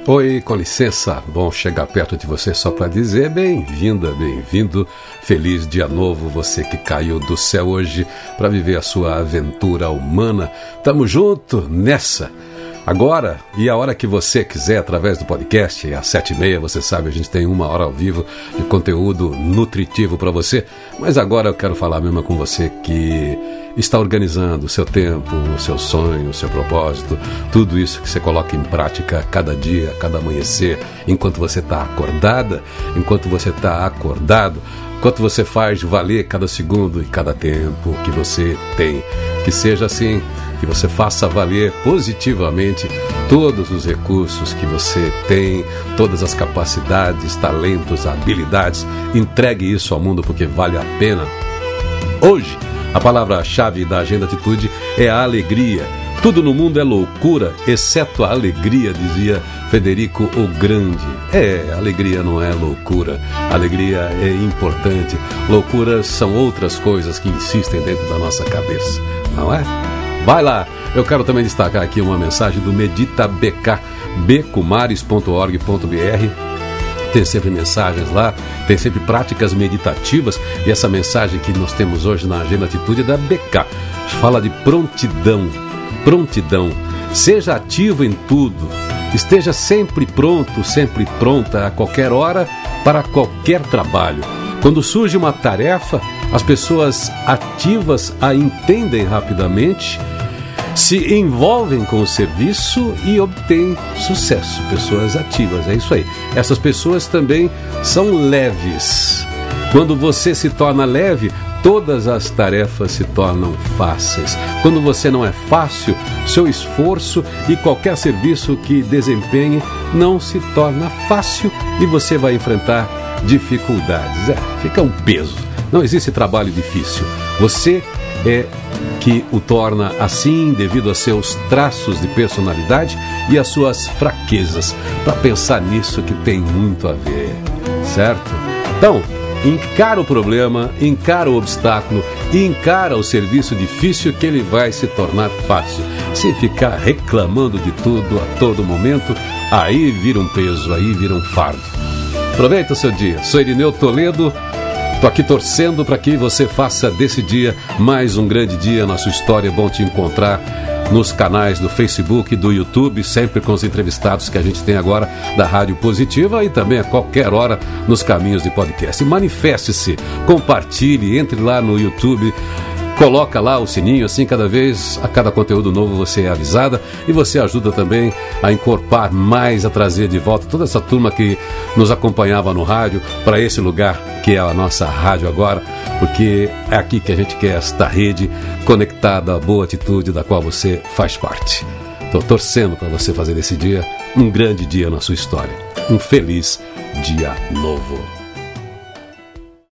Oi, com licença, bom chegar perto de você só para dizer bem-vinda, bem-vindo, feliz dia novo, você que caiu do céu hoje para viver a sua aventura humana. Tamo junto nessa. Agora, e a hora que você quiser, através do podcast, às 7h30, você sabe, a gente tem 1 hora ao vivo de conteúdo nutritivo para você. Mas agora eu quero falar mesmo com você que está organizando o seu tempo, o seu sonho, o seu propósito, tudo isso que você coloca em prática cada dia, cada amanhecer, enquanto você está acordada, enquanto você está acordado, enquanto você faz valer cada segundo e cada tempo que você tem. Que seja assim, que você faça valer positivamente todos os recursos que você tem, todas as capacidades, talentos, habilidades. Entregue isso ao mundo porque vale a pena. Hoje, a palavra-chave da Agenda Atitude é a alegria. Tudo no mundo é loucura, exceto a alegria, dizia Frederico o Grande. Alegria não é loucura. Alegria é importante. Loucuras são outras coisas que insistem dentro da nossa cabeça, não é? Vai lá. Eu quero também destacar aqui uma mensagem do Medita BK, becumares.org.br. Tem sempre mensagens lá, tem sempre práticas meditativas. E essa mensagem que nós temos hoje na Agenda Atitude é da BK. Fala de prontidão. Prontidão. Seja ativo em tudo. Esteja sempre pronto, sempre pronta a qualquer hora para qualquer trabalho. Quando surge uma tarefa, as pessoas ativas a entendem rapidamente, se envolvem com o serviço e obtêm sucesso. Pessoas ativas, é isso aí. Essas pessoas também são leves. Quando você se torna leve, todas as tarefas se tornam fáceis. Quando você não é fácil, seu esforço e qualquer serviço que desempenhe não se torna fácil e você vai enfrentar dificuldades. Fica um peso. Não existe trabalho difícil. Você é que o torna assim devido a seus traços de personalidade e às suas fraquezas. Para pensar nisso que tem muito a ver, certo? Então, encara o problema, encara o obstáculo e encara o serviço difícil que ele vai se tornar fácil. Se ficar reclamando de tudo a todo momento, aí vira um peso, aí vira um fardo. Aproveita o seu dia. Sou Irineu Toledo. Estou aqui torcendo para que você faça desse dia mais um grande dia na sua história. É bom te encontrar nos canais do Facebook e do YouTube, sempre com os entrevistados que a gente tem agora da Rádio Positiva e também a qualquer hora nos caminhos de podcast. Manifeste-se, compartilhe, entre lá no YouTube, coloca lá o sininho, assim a cada conteúdo novo você é avisada e você ajuda também a encorpar mais, a trazer de volta toda essa turma que nos acompanhava no rádio para esse lugar que é a nossa rádio agora, porque é aqui que a gente quer esta rede conectada à boa atitude da qual você faz parte. Estou torcendo para você fazer desse dia um grande dia na sua história. Um feliz dia novo.